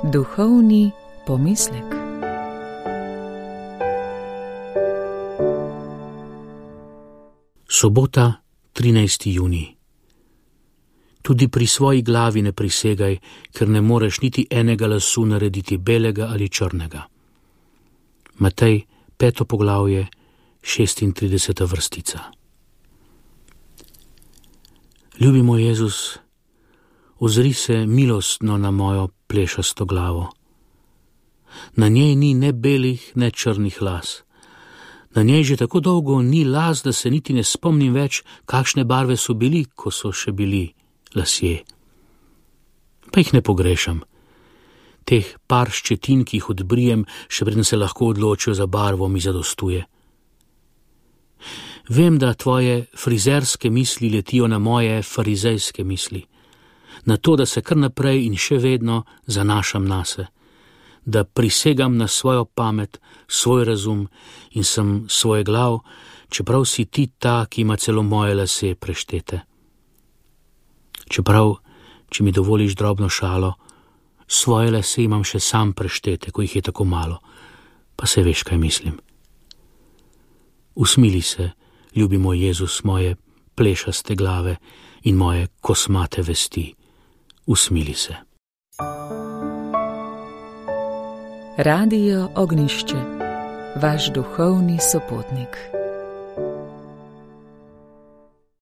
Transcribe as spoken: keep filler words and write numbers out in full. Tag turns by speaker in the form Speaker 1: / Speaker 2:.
Speaker 1: Duhovni pomislek.
Speaker 2: Sobota, trinajsti junij. Tudi pri svoji glavi ne prisegaj, ker ne moreš niti enega lasu narediti belega ali črnega. Matej, peto poglavje, šestintrideseta vrstica. Ljubi moj Jezus, ozri se milostno na mojo plešasto glavo. Na njej ni ne belih, ne črnih las. Na njej že tako dolgo ni las, da se niti ne spomnim več, kakšne barve so bili, ko so še bili lasje. Pa jih ne pogrešam. Teh par ščetin, ki jih odbrijem, še preden se lahko odločijo za barvo, mi zadostuje. Vem, da tvoje frizerske misli letijo na moje farizejske misli, na to, da se kar naprej in še vedno zanašam nase, da prisegam na svojo pamet, svoj razum in sem svoj glav, čeprav si ti ta, ki ima celo moje lase preštete. Čeprav, če mi dovoliš drobno šalo, svoje lase imam še sam preštete, ko jih je tako malo, pa se veš, kaj mislim. Usmili se, ljubi moj Jezus, moje plešaste glave in moje kosmate vesti. Usmili se.
Speaker 1: Radio Ognjišče, vaš duhovni sopotnik.